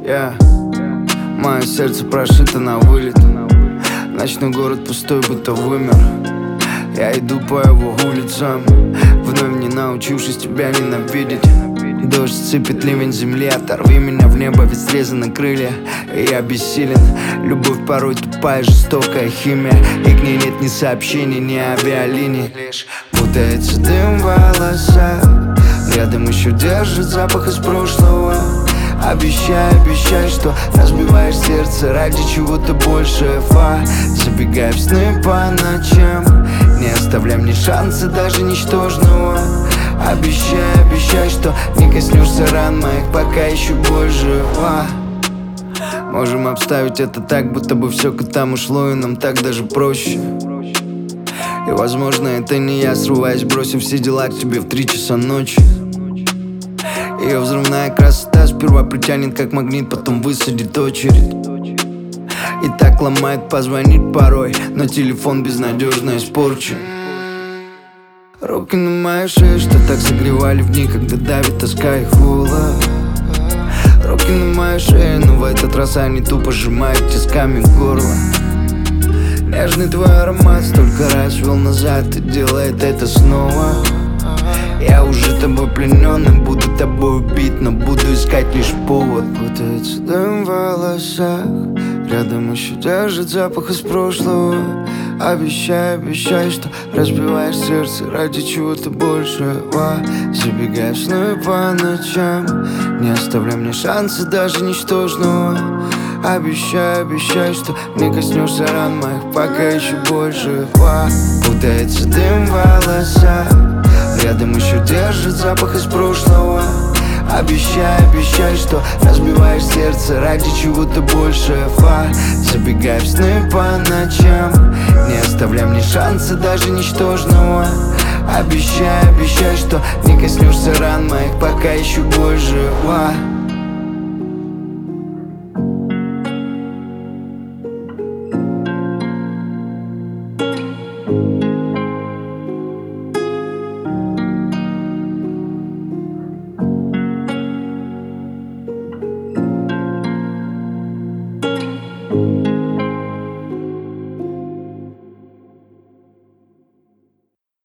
Yeah. Мое сердце прошито на вылет. Ночной город пустой, будто вымер. Я иду по его улицам, вновь не научившись тебя ненавидеть. Дождь сыпет, ливень земли, оторви меня в небо, ведь срезаны крылья, и я бессилен. Любовь порой тупая, жестокая химия, и к ней нет ни сообщений, ни авиалиний. Лишь путается дым в волосах, рядом еще держит запах из прошлого. Обещай, что разбиваешь сердце ради чего-то большего. Забегай в сны по ночам, не оставляй мне шанса даже ничтожного. Обещай, что не коснешься ран моих, пока еще боль жива. Можем обставить это так, будто бы все к этому шло, и нам так даже проще. И возможно это не я, срываясь, бросив все дела к тебе в 3 часа ночи. Ее взрывная красота сперва притянет как магнит, потом высадит очередь. И так ломает позвонить порой, но телефон безнадежно испорчен. Руки на моей шее, что так согревали в дни, когда давит тоска и холод. Руки на моей шее, но в этот раз они тупо сжимают тисками горло. Нежный твой аромат столько раз вел назад и делает это снова. Я уже тобой пленен и буду тобой убит, но буду искать лишь повод. Путается дым в волосах, рядом еще держит запах из прошлого. Обещай, что разбиваешь сердце ради чего-то большего. Забегай в сны по ночам, не оставляй мне шанса даже ничтожного. Обещай, что не коснешься ран моих, пока еще большего. Путается дым в волосах, рядом еще держит запах из прошлого. Обещай, что разбиваешь сердце ради чего-то большего. Забегай в сны по ночам, не оставляй мне шанса даже ничтожного. Обещай, что не коснешься ран моих, пока еще боль жива.